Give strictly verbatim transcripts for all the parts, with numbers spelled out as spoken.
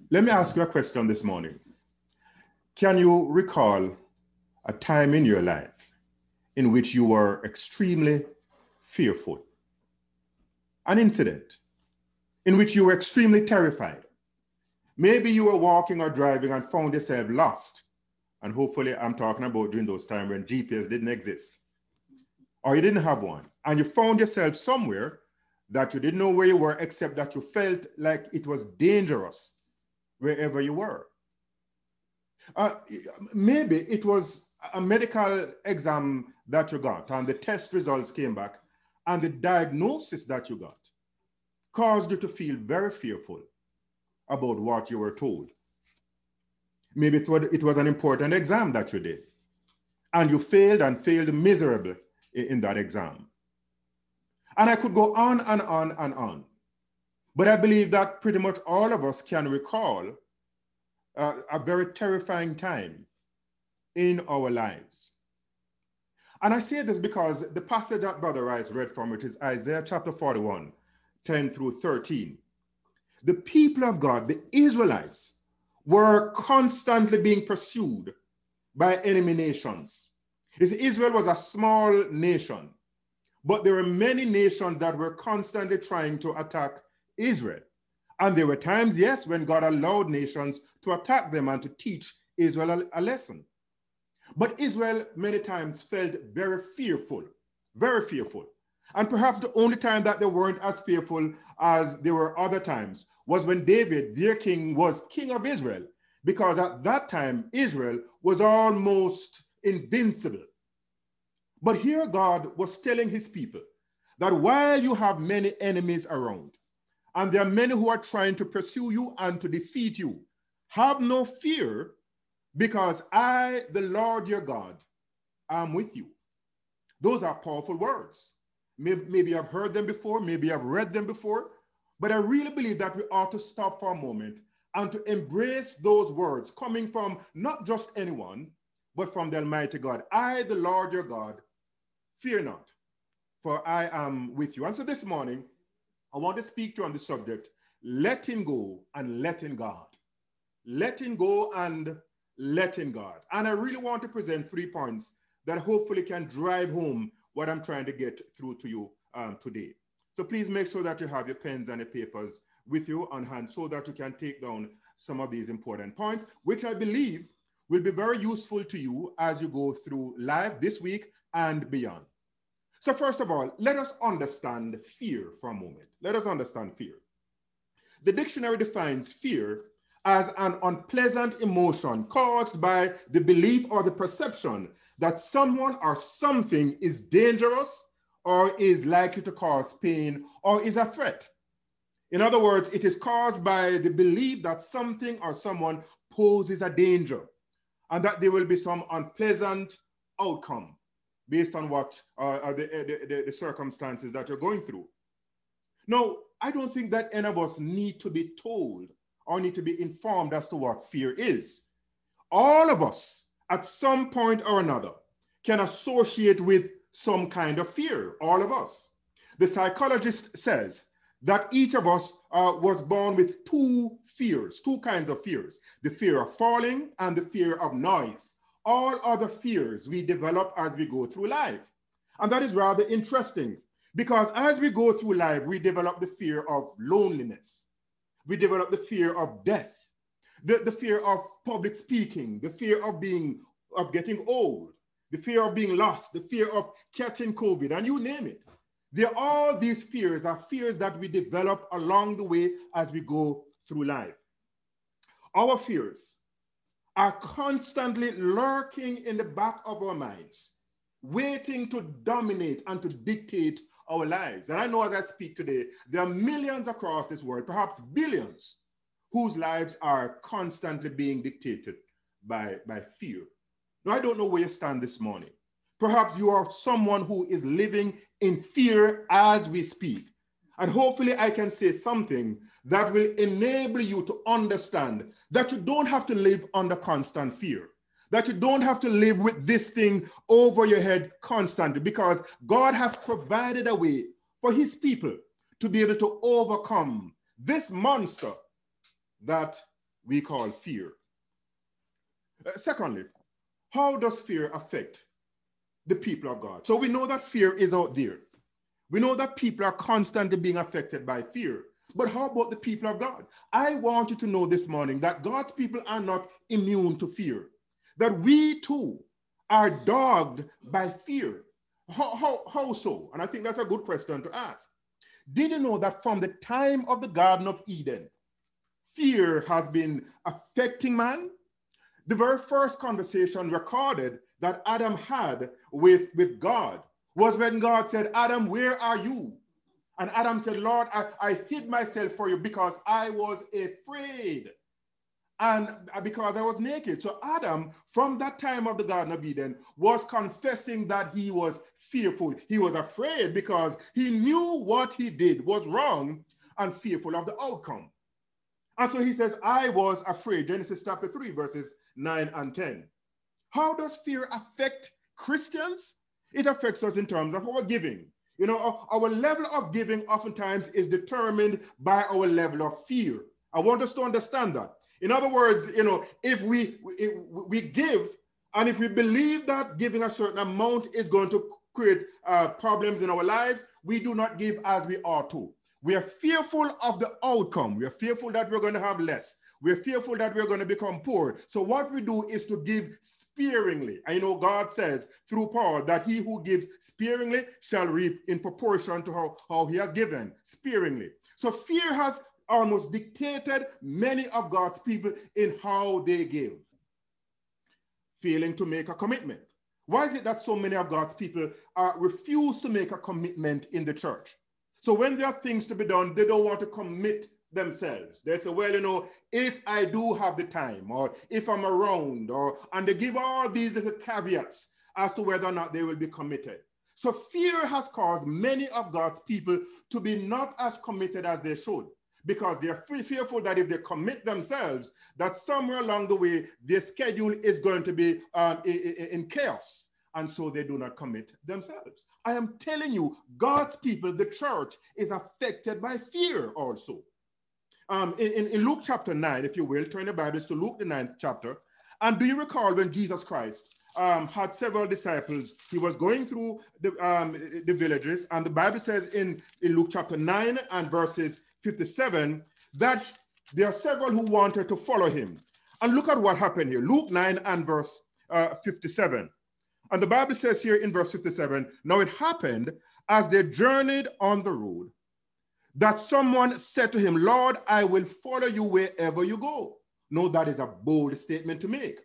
Let me ask you a question this morning. Can you recall a time in your life in which you were extremely fearful? An incident in which you were extremely terrified. Maybe you were walking or driving and found yourself lost. And hopefully I'm talking about during those times when G P S didn't exist. Or you didn't have one. And you found yourself somewhere that you didn't know where you were, except that you felt like it was dangerous wherever you were. Uh, maybe it was a medical exam that you got and the test results came back and the diagnosis that you got caused you to feel very fearful about what you were told. Maybe it was, it was an important exam that you did and you failed and failed miserably in that exam. And I could go on and on and on. But I believe that pretty much all of us can recall uh, a very terrifying time in our lives. And I say this because the passage that Brother Rice read from it is Isaiah chapter forty-one, ten through thirteen. The people of God, the Israelites, were constantly being pursued by enemy nations. Israel was a small nation, but there were many nations that were constantly trying to attack Israel. And there were times, yes, when God allowed nations to attack them and to teach Israel a, a lesson. But Israel many times felt very fearful, very fearful. And perhaps the only time that they weren't as fearful as there were other times was when David, their king, was king of Israel, because at that time, Israel was almost invincible. But here God was telling his people that while you have many enemies around, and there are many who are trying to pursue you and to defeat you, have no fear, because I, the Lord your God, am with you. Those are powerful words. Maybe I've heard them before, maybe I've read them before, but I really believe that we ought to stop for a moment and to embrace those words coming from not just anyone, but from the Almighty God. I, the Lord your God, fear not, for I am with you. And so this morning, I want to speak to you on the subject, letting go and letting God. Letting go and letting God. And I really want to present three points that hopefully can drive home what I'm trying to get through to you um, today. So please make sure that you have your pens and your papers with you on hand so that you can take down some of these important points, which I believe will be very useful to you as you go through life this week and beyond. So first of all, let us understand fear for a moment. Let us understand fear. The dictionary defines fear as an unpleasant emotion caused by the belief or the perception that someone or something is dangerous or is likely to cause pain or is a threat. In other words, it is caused by the belief that something or someone poses a danger and that there will be some unpleasant outcome based on what uh, are the, the, the circumstances that you're going through. Now, I don't think that any of us need to be told or need to be informed as to what fear is. All of us, at some point or another, can associate with some kind of fear, all of us. The psychologist says that each of us uh, was born with two fears, two kinds of fears, the fear of falling and the fear of noise. All other fears we develop as we go through life. And that is rather interesting because as we go through life, we develop the fear of loneliness. We develop the fear of death, the, the fear of public speaking, the fear of being, of getting old, the fear of being lost, the fear of catching COVID, and you name it. They're all these fears are fears that we develop along the way as we go through life. Our fears are constantly lurking in the back of our minds, waiting to dominate and to dictate our lives. And I know as I speak today, there are millions across this world, perhaps billions, whose lives are constantly being dictated by, by fear. Now, I don't know where you stand this morning. Perhaps you are someone who is living in fear as we speak. And hopefully I can say something that will enable you to understand that you don't have to live under constant fear, that you don't have to live with this thing over your head constantly, because God has provided a way for his people to be able to overcome this monster that we call fear. Uh, secondly, how does fear affect the people of God? So we know that fear is out there. We know that people are constantly being affected by fear. But how about the people of God? I want you to know this morning that God's people are not immune to fear, that we too are dogged by fear. How, how, how so? And I think that's a good question to ask. Did you know that from the time of the Garden of Eden, fear has been affecting man? The very first conversation recorded that Adam had with, with God was when God said, Adam, where are you? And Adam said, Lord, I, I hid myself for you because I was afraid and because I was naked. So Adam, from that time of the Garden of Eden, was confessing that he was fearful. He was afraid because he knew what he did was wrong and fearful of the outcome. And so he says, I was afraid. Genesis chapter three, verses nine and ten. How does fear affect Christians? It affects us in terms of our giving. You know, our, our level of giving oftentimes is determined by our level of fear. I want us to understand that. In other words, you know, if we, if we give, and if we believe that giving a certain amount is going to create uh, problems in our lives, we do not give as we ought to. We are fearful of the outcome. We are fearful that we're going to have less. We're fearful that we're going to become poor. So what we do is to give sparingly. I know God says through Paul that he who gives sparingly shall reap in proportion to how, how he has given sparingly. So fear has almost dictated many of God's people in how they give. Failing to make a commitment. Why is it that so many of God's people uh, refuse to make a commitment in the church? So when there are things to be done, they don't want to commit themselves. They say, well, you know, if I do have the time, or if I'm around, or and they give all these little caveats as to whether or not they will be committed. So fear has caused many of God's people to be not as committed as they should, because they're fearful that if they commit themselves, that somewhere along the way, their schedule is going to be um, in chaos. And so they do not commit themselves. I am telling you, God's people, the church, is affected by fear also. Um, in, in Luke chapter nine, if you will, turn your Bibles to Luke the ninth chapter. And do you recall when Jesus Christ um, had several disciples, he was going through the, um, the villages, and the Bible says in, in Luke chapter nine and verses fifty-seven, that there are several who wanted to follow him. And look at what happened here. Luke nine and verse uh, fifty-seven. And the Bible says here in verse fifty-seven, now it happened as they journeyed on the road that someone said to him, Lord, I will follow you wherever you go. No, that is a bold statement to make.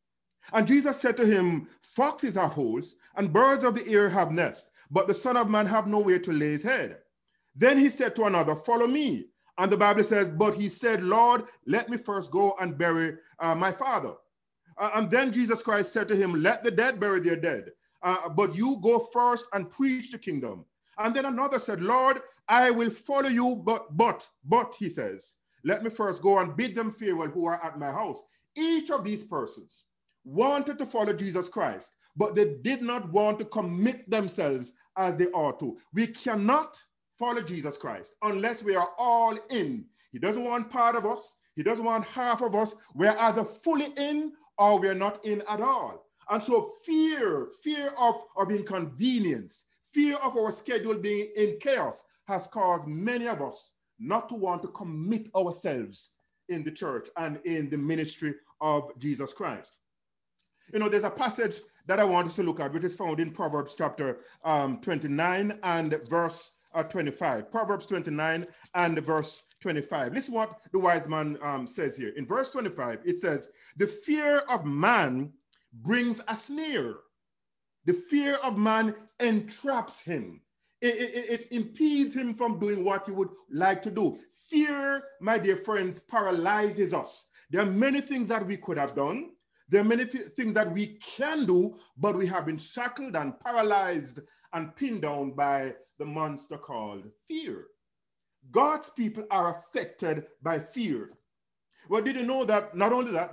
And Jesus said to him, foxes have holes and birds of the air have nests, but the Son of Man have nowhere to lay his head. Then he said to another, follow me. And the Bible says, but he said, Lord, let me first go and bury uh, my father. Uh, and then Jesus Christ said to him, let the dead bury their dead, uh, but you go first and preach the kingdom. And then another said, Lord, I will follow you, but, but, but, he says, let me first go and bid them farewell who are at my house. Each of these persons wanted to follow Jesus Christ, but they did not want to commit themselves as they ought to. We cannot follow Jesus Christ unless we are all in. He doesn't want part of us. He doesn't want half of us. We're either fully in or we're not in at all. And so fear, fear of, of inconvenience, fear of our schedule being in chaos has caused many of us not to want to commit ourselves in the church and in the ministry of Jesus Christ. You know, there's a passage that I want us to look at, which is found in Proverbs chapter um, twenty-nine and verse uh, twenty-five. Proverbs twenty-nine and verse twenty-five. Listen what the wise man um, says here. In verse twenty-five, it says, the fear of man brings a snare. The fear of man entraps him. It, it, it impedes him from doing what he would like to do. Fear, my dear friends, paralyzes us. There are many things that we could have done. There are many things that we can do, but we have been shackled and paralyzed and pinned down by the monster called fear. God's people are affected by fear. Well, did you know that not only that, that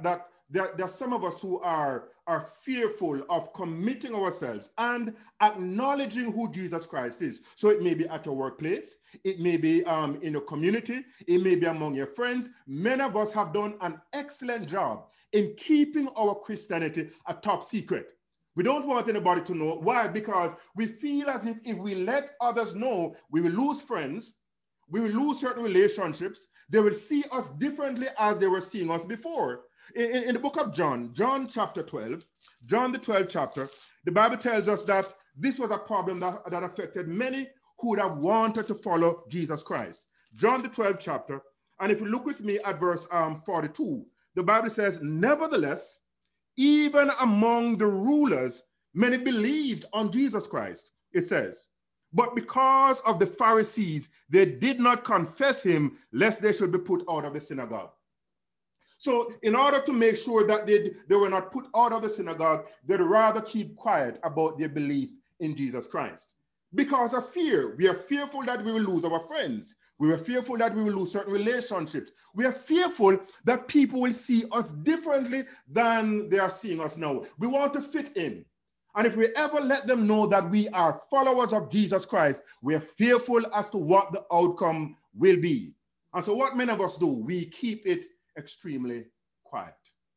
there, there are some of us who are, are fearful of committing ourselves and acknowledging who Jesus Christ is. So it may be at your workplace, it may be um, in your community, it may be among your friends. Many of us have done an excellent job in keeping our Christianity a top secret. We don't want anybody to know. Why? Because we feel as if if we let others know, we will lose friends, we will lose certain relationships. They will see us differently as they were seeing us before. In, in, in the book of John, John chapter twelve, John the twelfth chapter, the Bible tells us that this was a problem that, that affected many who would have wanted to follow Jesus Christ. John the twelfth chapter, and if you look with me at verse um, forty-two, the Bible says, nevertheless, even among the rulers, many believed on Jesus Christ. It says, but because of the Pharisees, they did not confess him, lest they should be put out of the synagogue. So in order to make sure that they, they were not put out of the synagogue, they'd rather keep quiet about their belief in Jesus Christ. Because of fear. We are fearful that we will lose our friends. We are fearful that we will lose certain relationships. We are fearful that people will see us differently than they are seeing us now. We want to fit in. And if we ever let them know that we are followers of Jesus Christ, we are fearful as to what the outcome will be. And so what many of us do, we keep it extremely quiet.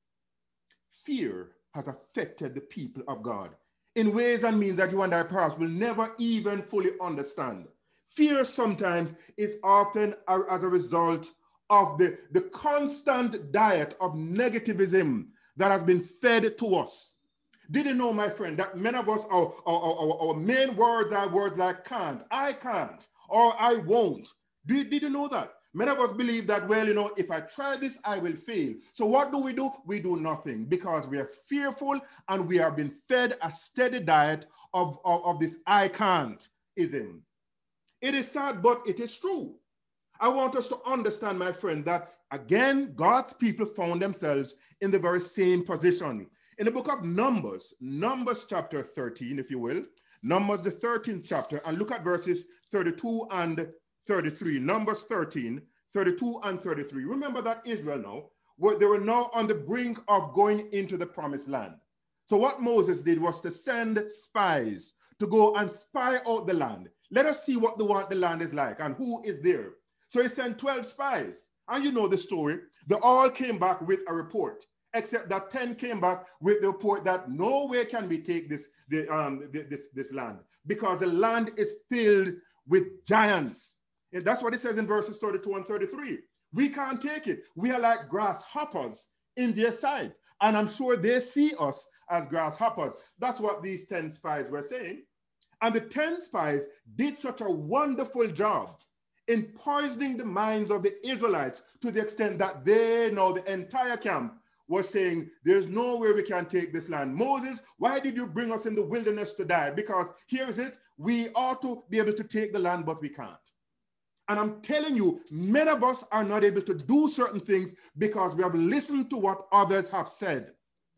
Fear has affected the people of God in ways and means that you and I perhaps will never even fully understand. Fear sometimes is often a, as a result of the, the constant diet of negativism that has been fed to us. Did you know, my friend, that many of us, our, our, our, our main words are words like can't, I can't, or I won't. Did, did you know that? Many of us believe that, well, you know, if I try this, I will fail. So what do we do? We do nothing because we are fearful and we are being fed a steady diet of, of, of this I can't-ism. It is sad, but it is true. I want us to understand, my friend, that again, God's people found themselves in the very same position. In the book of Numbers, Numbers chapter thirteen, if you will, Numbers the thirteenth chapter, and look at verses thirty-two and thirty-three. Numbers thirteen, thirty-two and thirty-three. Remember that Israel now, were, they were now on the brink of going into the promised land. So what Moses did was to send spies to go and spy out the land. Let us see what the, what the land is like and who is there. So he sent twelve spies. And you know the story. They all came back with a report, except that ten came back with the report that no way can we take this, the, um, this, this land because the land is filled with giants. And that's what it says in verses thirty-two and thirty-three. We can't take it. We are like grasshoppers in their sight. And I'm sure they see us as grasshoppers. That's what these ten spies were saying. And the ten spies did such a wonderful job in poisoning the minds of the Israelites to the extent that they know the entire camp was saying, there's no way we can take this land. Moses, why did you bring us in the wilderness to die? Because here is it, we ought to be able to take the land, but we can't. And I'm telling you, many of us are not able to do certain things because we have listened to what others have said.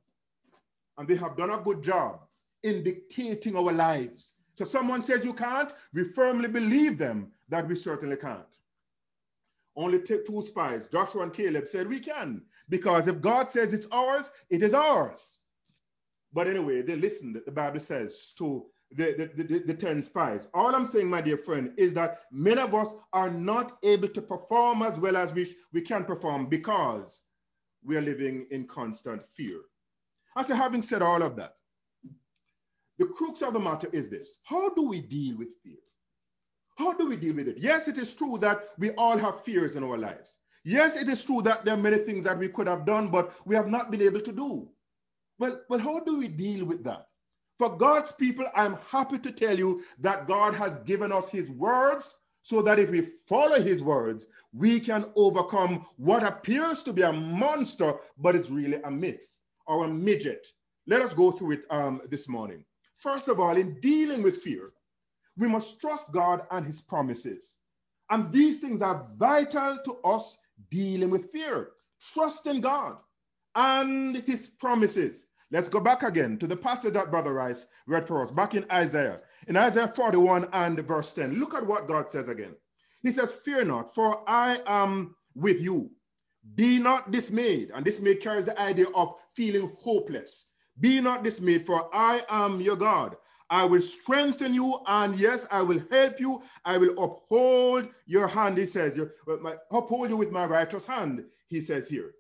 And they have done a good job in dictating our lives. So someone says you can't, we firmly believe them that we certainly can't. Only two spies, Joshua and Caleb, said we can, because if God says it's ours, it is ours. But anyway, they listened, the Bible says, to the, the, the, the ten spies. All I'm saying, my dear friend, is that many of us are not able to perform as well as we, we can perform because we are living in constant fear. And so having said all of that, the crux of the matter is this: how do we deal with fear? How do we deal with it? Yes, it is true that we all have fears in our lives. Yes, it is true that there are many things that we could have done, but we have not been able to do. Well, well, how do we deal with that? For God's people, I'm happy to tell you that God has given us his words so that if we follow his words, we can overcome what appears to be a monster, but it's really a myth or a midget. Let us go through it um, this morning. First of all, in dealing with fear, we must trust God and his promises. And these things are vital to us dealing with fear. Trust in God and his promises. Let's go back again to the passage that Brother Rice read for us, back in Isaiah. In Isaiah forty-one and verse ten, look at what God says again. He says, fear not, for I am with you. Be not dismayed. And dismay carries the idea of feeling hopeless. Be not dismayed, for I am your God. I will strengthen you, and yes, I will help you. I will uphold your hand, he says. Uphold you with my righteous hand, he says here.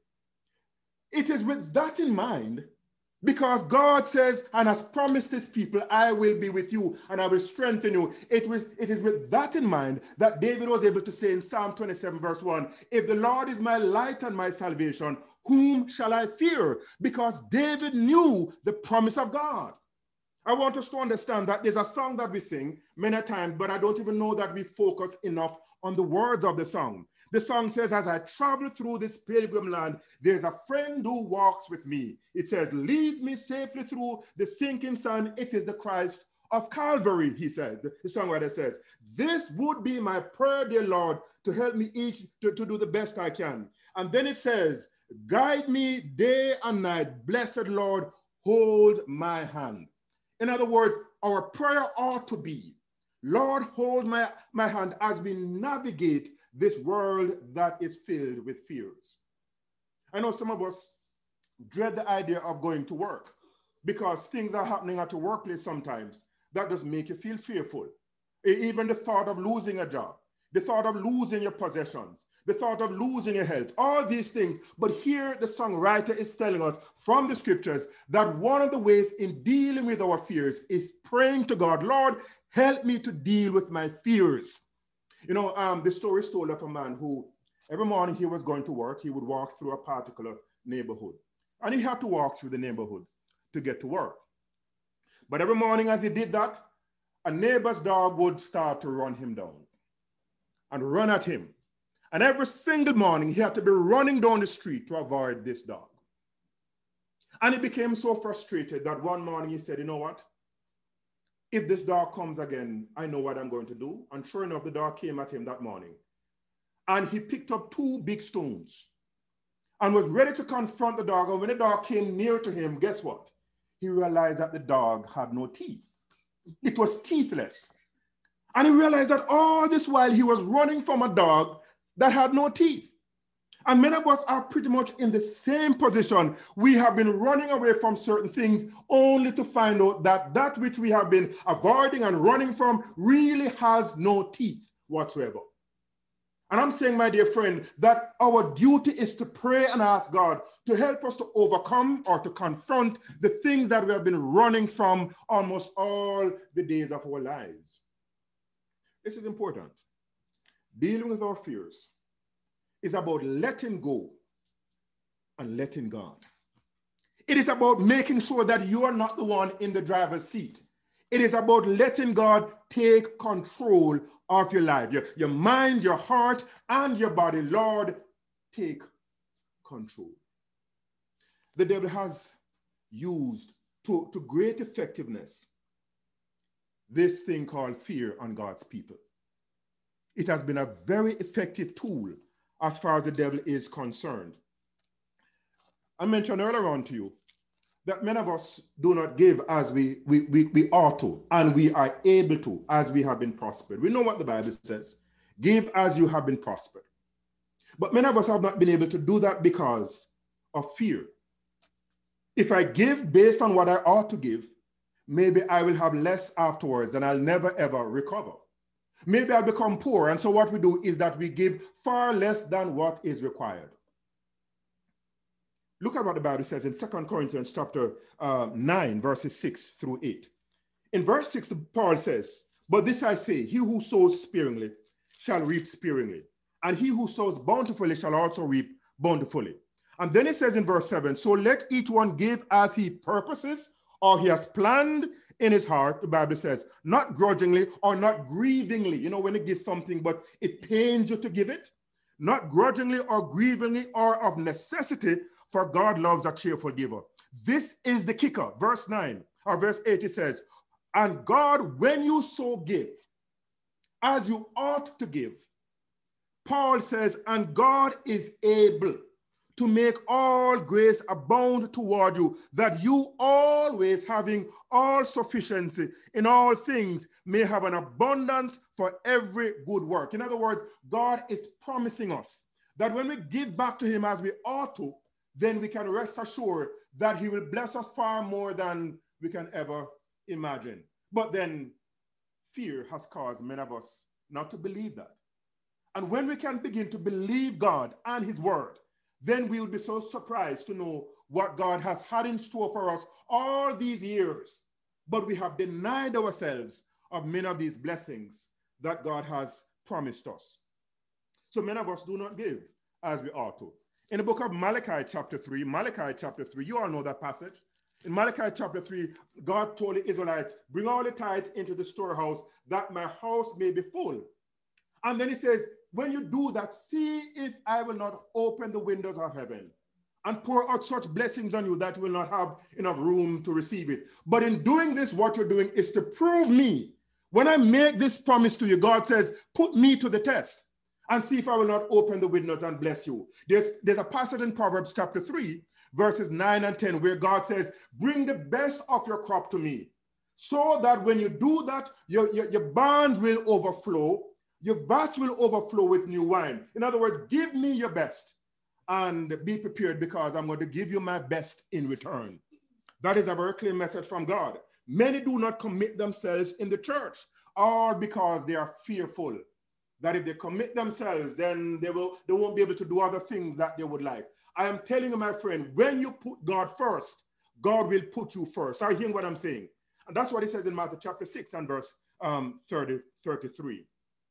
It is with that in mind, because God says and has promised his people, I will be with you and I will strengthen you. It was, it is with that in mind that David was able to say in Psalm twenty-seven verse one, if the Lord is my light and my salvation, whom shall I fear? Because David knew the promise of God. I want us to understand that there's a song that we sing many times, but I don't even know that we focus enough on the words of the song. The song says, as I travel through this pilgrim land, there's a friend who walks with me. It says, leads me safely through the sinking sun. It is the Christ of Calvary, he said. The songwriter says, this would be my prayer, dear Lord, to help me each to, to do the best I can. And then it says, guide me day and night, blessed Lord, hold my hand. In other words, our prayer ought to be, Lord, hold my, my hand as we navigate this world that is filled with fears. I know some of us dread the idea of going to work because things are happening at your workplace sometimes that just make you feel fearful. Even the thought of losing a job, the thought of losing your possessions, the thought of losing your health, all these things. But here the songwriter is telling us from the scriptures that one of the ways in dealing with our fears is praying to God, Lord, help me to deal with my fears. You know, um, the story is told of a man who every morning he was going to work, he would walk through a particular neighborhood. And he had to walk through the neighborhood to get to work. But every morning as he did that, a neighbor's dog would start to run him down and run at him. And every single morning he had to be running down the street to avoid this dog. And he became so frustrated that one morning he said, you know what? If this dog comes again, I know what I'm going to do. And sure enough, the dog came at him that morning. And he picked up two big stones and was ready to confront the dog. And when the dog came near to him, guess what? He realized that the dog had no teeth. It was teethless. And he realized that all this while he was running from a dog that had no teeth. And many of us are pretty much in the same position. We have been running away from certain things only to find out that that which we have been avoiding and running from really has no teeth whatsoever. And I'm saying, my dear friend, that our duty is to pray and ask God to help us to overcome or to confront the things that we have been running from almost all the days of our lives. This is important. Dealing with our fears is about letting go and letting God. It is about making sure that you are not the one in the driver's seat. It is about letting God take control of your life, your, your mind, your heart, and your body. Lord, take control. The devil has used to, to great effectiveness this thing called fear on God's people. It has been a very effective tool as far as the devil is concerned. I mentioned earlier on to you that many of us do not give as we, we, we, we ought to, and we are able to as we have been prospered. We know what the Bible says. Give as you have been prospered. But many of us have not been able to do that because of fear. If I give based on what I ought to give, maybe I will have less afterwards and I'll never ever recover. Maybe I'll become poor. And so what we do is that we give far less than what is required. Look at what the Bible says in Second Corinthians chapter uh, nine, verses six through eight. In verse six, Paul says, but this I say, he who sows sparingly shall reap sparingly, and he who sows bountifully shall also reap bountifully. And then it says in verse seven, so let each one give as he purposes or he has planned in his heart, the Bible says, not grudgingly or not grievingly. You know, when it gives something, but it pains you to give it, not grudgingly or grievingly or of necessity, for God loves a cheerful giver. This is the kicker. Verse nine or verse eight, it says, and God, when you so give, as you ought to give, Paul says, and God is able to make all grace abound toward you, that you always having all sufficiency in all things may have an abundance for every good work. In other words, God is promising us that when we give back to him as we ought to, then we can rest assured that he will bless us far more than we can ever imagine. But then fear has caused many of us not to believe that. And when we can begin to believe God and his word, then we will be so surprised to know what God has had in store for us all these years. But we have denied ourselves of many of these blessings that God has promised us. So many of us do not give as we ought to. In the book of Malachi chapter three, Malachi chapter three, you all know that passage. In Malachi chapter three, God told the Israelites, bring all the tithes into the storehouse that my house may be full. And then he says, when you do that, see if I will not open the windows of heaven and pour out such blessings on you that you will not have enough room to receive it. But in doing this, what you're doing is to prove me. When I make this promise to you, God says, put me to the test and see if I will not open the windows and bless you. There's, there's a passage in Proverbs chapter three, verses nine and ten, where God says, bring the best of your crop to me, so that when you do that, your, your, your barns will overflow, your vats will overflow with new wine. In other words, give me your best and be prepared, because I'm going to give you my best in return. That is a very clear message from God. Many do not commit themselves in the church, all because they are fearful that if they commit themselves, then they, will, they won't be able to do other things that they would like. I am telling you, my friend, when you put God first, God will put you first. Are you hearing what I'm saying? And that's what he says in Matthew chapter six and verse um, thirty, thirty-three.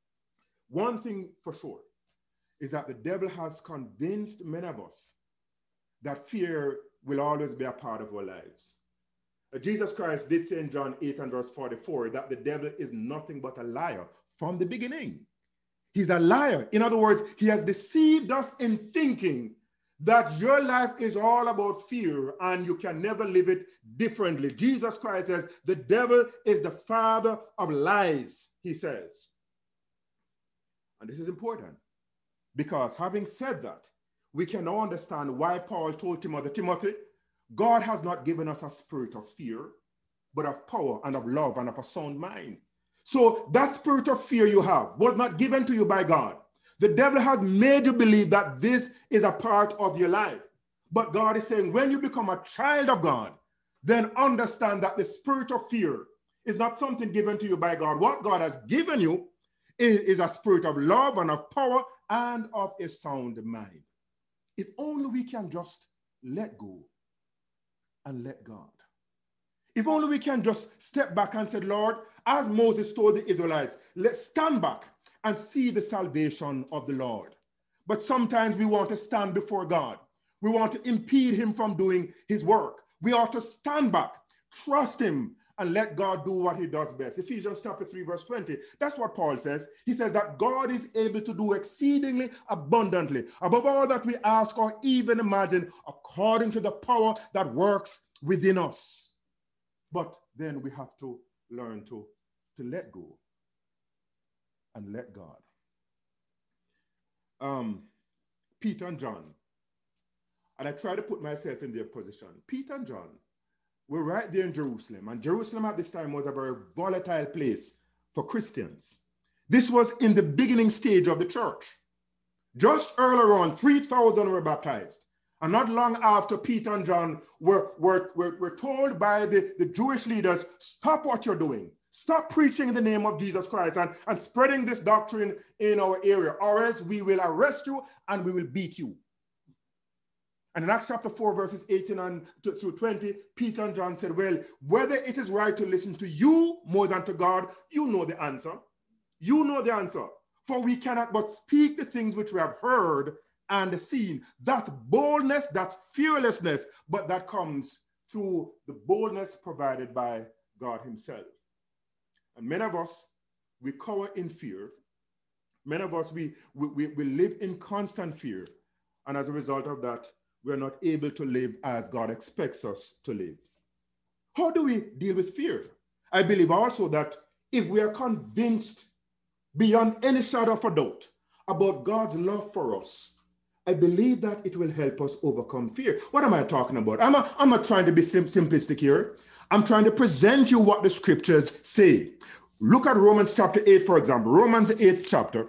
One thing for sure is that the devil has convinced many of us that fear will always be a part of our lives. Uh, Jesus Christ did say in John eight and verse forty-four that the devil is nothing but a liar from the beginning. He's a liar. In other words, he has deceived us in thinking that your life is all about fear and you can never live it differently. Jesus Christ says the devil is the father of lies, he says. And this is important, because having said that, we can now understand why Paul told Timothy, Timothy, God has not given us a spirit of fear, but of power and of love and of a sound mind. So that spirit of fear you have was not given to you by God. The devil has made you believe that this is a part of your life. But God is saying, when you become a child of God, then understand that the spirit of fear is not something given to you by God. What God has given you is, is a spirit of love and of power and of a sound mind. If only we can just let go and let God. If only we can just step back and say, Lord, as Moses told the Israelites, let's stand back and see the salvation of the Lord. But sometimes we want to stand before God. We want to impede him from doing his work. We ought to stand back, trust him, and let God do what he does best. Ephesians chapter three, verse twenty, that's what Paul says. He says that God is able to do exceedingly abundantly, above all that we ask or even imagine, according to the power that works within us. But then we have to learn to, to let go and let God. Um, Peter and John, and I try to put myself in their position. Peter and John were right there in Jerusalem, and Jerusalem at this time was a very volatile place for Christians. This was in the beginning stage of the church. Just earlier on, three thousand were baptized. And not long after, Peter and John were, were, were, were told by the, the Jewish leaders, stop what you're doing. Stop preaching in the name of Jesus Christ and, and spreading this doctrine in our area, or else we will arrest you and we will beat you. And in Acts chapter four, verses eighteen and through twenty, Peter and John said, well, whether it is right to listen to you more than to God, you know the answer. You know the answer. For we cannot but speak the things which we have heard and seen. That's boldness, that's fearlessness, but that comes through the boldness provided by God himself. And many of us, we cower in fear. Many of us, we, we, we live in constant fear. And as a result of that, we're not able to live as God expects us to live. How do we deal with fear? I believe also that if we are convinced beyond any shadow of a doubt about God's love for us, I believe that it will help us overcome fear. What am I talking about? I'm not, I'm not trying to be sim simplistic here. I'm trying to present you what the scriptures say. Look at Romans chapter eight, for example. Romans eighth chapter.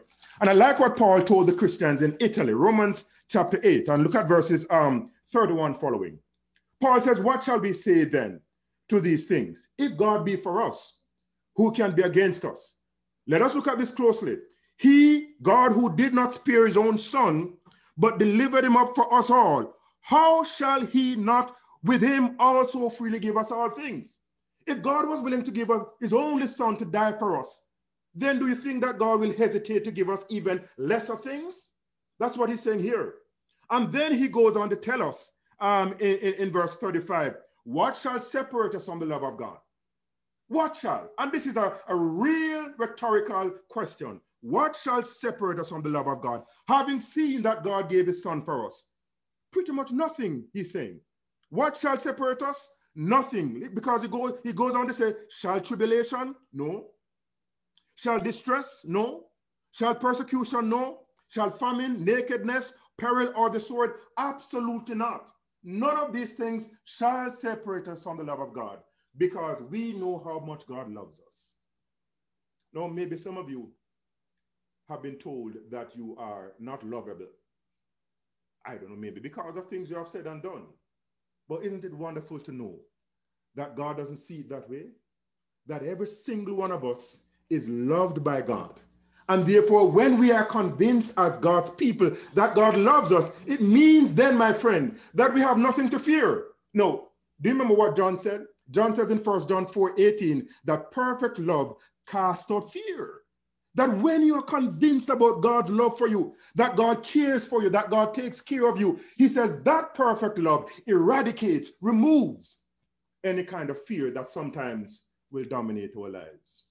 And I like what Paul told the Christians in Italy, Romans chapter eight, and look at verses um, thirty-one following. Paul says, what shall we say then to these things? If God be for us, who can be against us? Let us look at this closely. He, God, who did not spare his own son, but delivered him up for us all, how shall he not with him also freely give us all things? If God was willing to give us his only son to die for us, then do you think that God will hesitate to give us even lesser things? That's what he's saying here. And then he goes on to tell us um, in, in, in verse thirty-five, what shall separate us from the love of God? What shall? And this is a, a real rhetorical question. What shall separate us from the love of God? Having seen that God gave his son for us. Pretty much nothing, he's saying. What shall separate us? Nothing. Because he goes, he goes on to say, shall tribulation? No. Shall distress? No. Shall persecution? No. Shall famine, nakedness, peril, or the sword? Absolutely not. None of these things shall separate us from the love of God, because we know how much God loves us. Now, maybe some of you have been told that you are not lovable. I don't know, maybe because of things you have said and done. But isn't it wonderful to know that God doesn't see it that way? That every single one of us is loved by God. And therefore, when we are convinced as God's people that God loves us, it means then, my friend, that we have nothing to fear. No, do you remember what John said? John says in First John four eighteen that perfect love casts out fear. That when you are convinced about God's love for you, that God cares for you, that God takes care of you, he says that perfect love eradicates, removes any kind of fear that sometimes will dominate our lives.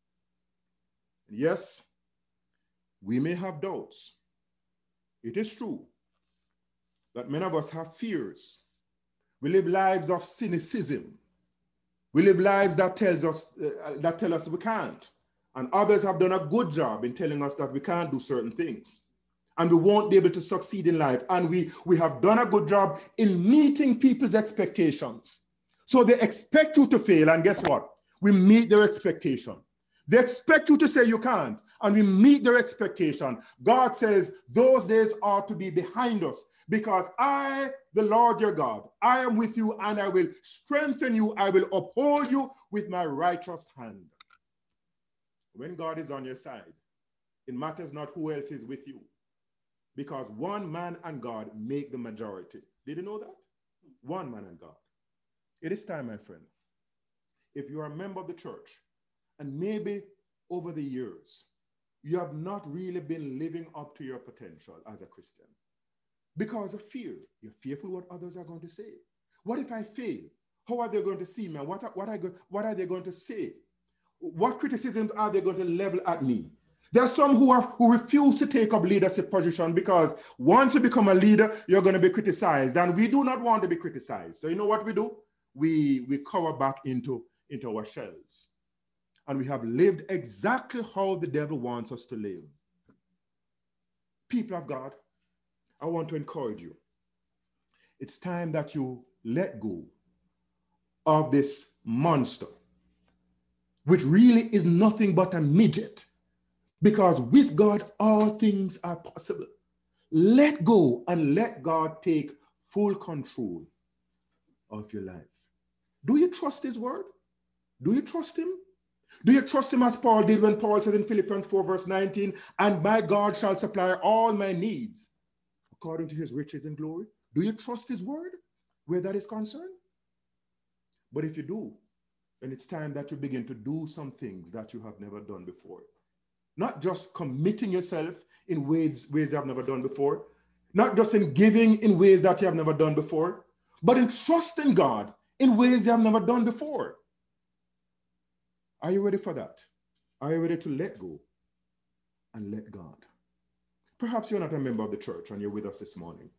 Yes, we may have doubts. It is true that many of us have fears. We live lives of cynicism. We live lives that tells us uh, that tell us we can't. And others have done a good job in telling us that we can't do certain things. And we won't be able to succeed in life. And we, we have done a good job in meeting people's expectations. So they expect you to fail, and guess what? We meet their expectation. They expect you to say you can't, and we meet their expectation. God says those days are to be behind us, because I, the Lord your God, I am with you, and I will strengthen you. I will uphold you with my righteous hand. When God is on your side, it matters not who else is with you, because one man and God make the majority. Did you know that? One man and God. It is time, my friend, if you are a member of the church, and maybe over the years, you have not really been living up to your potential as a Christian because of fear. You're fearful what others are going to say. What if I fail? How are they going to see me? What are, what are, what are they going to say? What criticisms are they going to level at me? There are some who, have, who refuse to take up leadership position because once you become a leader, you're going to be criticized. And we do not want to be criticized. So you know what we do? We, we cover back into, into our shells. And we have lived exactly how the devil wants us to live. People of God, I want to encourage you. It's time that you let go of this monster, which really is nothing but a midget. Because with God, all things are possible. Let go and let God take full control of your life. Do you trust his word? Do you trust him? Do you trust him as Paul did when Paul says in Philippians four verse nineteen, and my God shall supply all my needs according to his riches and glory? Do you trust his word where that is concerned? But if you do, then it's time that you begin to do some things that you have never done before. Not just committing yourself in ways, ways you have never done before, not just in giving in ways that you have never done before, but in trusting God in ways you have never done before. Are you ready for that? Are you ready to let go and let God? Perhaps you're not a member of the church and you're with us this morning.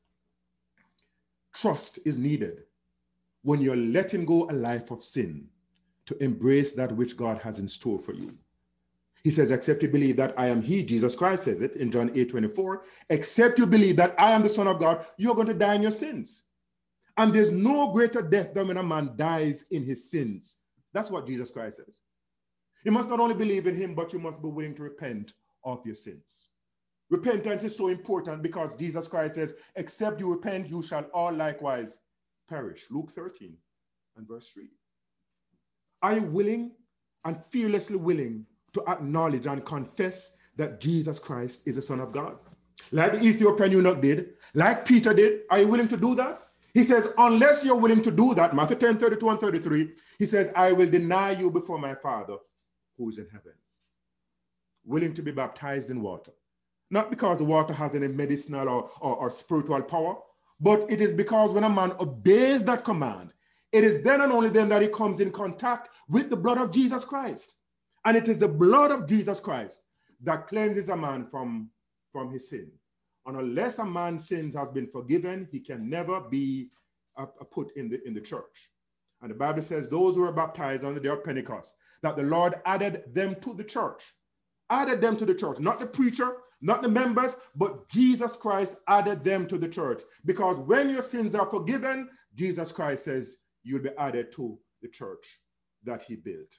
Trust is needed when you're letting go a life of sin to embrace that which God has in store for you. He says, except you believe that I am he, Jesus Christ says it in John eight twenty-four, except you believe that I am the Son of God, you're going to die in your sins. And there's no greater death than when a man dies in his sins. That's what Jesus Christ says. You must not only believe in him, but you must be willing to repent of your sins. Repentance is so important because Jesus Christ says, except you repent, you shall all likewise perish. Luke thirteen and verse three. Are you willing and fearlessly willing to acknowledge and confess that Jesus Christ is the Son of God? Like the Ethiopian eunuch did, like Peter did, are you willing to do that? He says, unless you're willing to do that, Matthew ten, thirty-two and thirty-three, he says, I will deny you before my Father who is in heaven. Willing to be baptized in water. Not because the water has any medicinal or, or, or spiritual power, but it is because when a man obeys that command, it is then and only then that he comes in contact with the blood of Jesus Christ. And it is the blood of Jesus Christ that cleanses a man from, from his sin. And unless a man's sins has been forgiven, he can never be uh, put in the, in the church. And the Bible says those who were baptized on the day of Pentecost, that the Lord added them to the church. Added them to the church, not the preacher, not the members, but Jesus Christ added them to the church. Because when your sins are forgiven, Jesus Christ says you'll be added to the church that he built.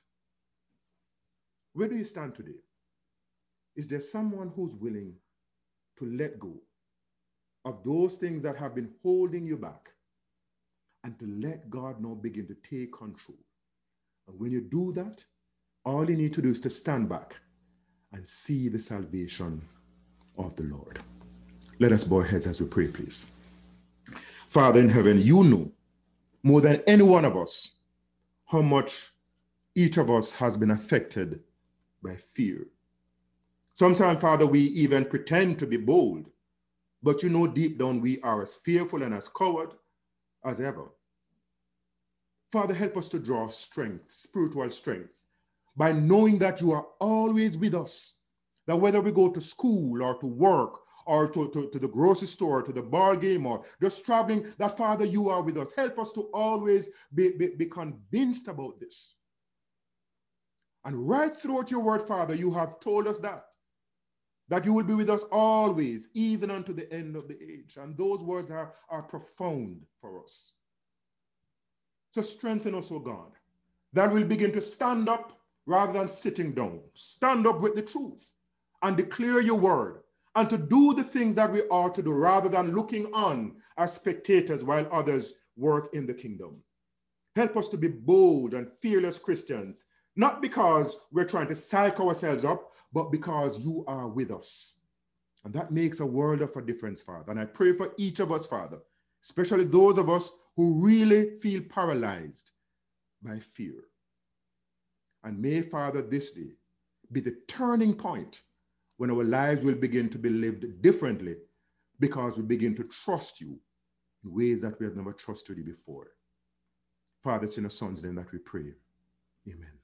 Where do you stand today? Is there someone who's willing to let go of those things that have been holding you back and to let God now begin to take control? And when you do that, all you need to do is to stand back and see the salvation of the Lord. Let us bow our heads as we pray, please. Father in heaven, you know more than any one of us how much each of us has been affected by fear. Sometimes, Father, we even pretend to be bold, but you know deep down we are as fearful and as coward as ever. Father, help us to draw strength, spiritual strength, by knowing that you are always with us, that whether we go to school or to work or to, to, to the grocery store, to the ball game, or just traveling, that Father, you are with us. Help us to always be, be, be convinced about this. And right throughout your word, Father, you have told us that, that you will be with us always, even unto the end of the age. And those words are, are profound for us. So strengthen us, O God, that we'll begin to stand up rather than sitting down. Stand up with the truth and declare your word and to do the things that we ought to do rather than looking on as spectators while others work in the kingdom. Help us to be bold and fearless Christians, not because we're trying to psych ourselves up, but because you are with us. And that makes a world of a difference, Father. And I pray for each of us, Father, especially those of us who really feel paralyzed by fear. And may, Father, this day be the turning point when our lives will begin to be lived differently because we begin to trust you in ways that we have never trusted you before. Father, it's in your Son's name that we pray. Amen.